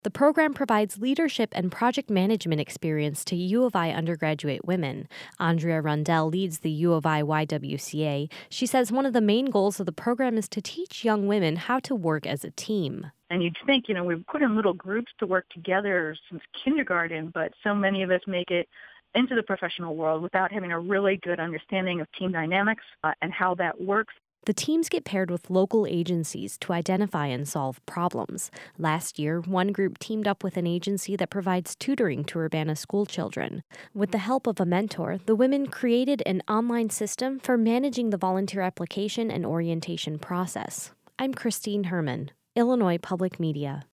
The program provides leadership and project management experience to U of I undergraduate women. Andrea Rundell leads the U of I YWCA. She says one of the main goals of the program is to teach young women how to work as a team. And you'd think, we've put in little groups to work together since kindergarten, but so many of us make it into the professional world without having a really good understanding of team dynamics and how that works. The teams get paired with local agencies to identify and solve problems. Last year, one group teamed up with an agency that provides tutoring to Urbana school children. With the help of a mentor, the women created an online system for managing the volunteer application and orientation process. I'm Christine Herman, Illinois Public Media.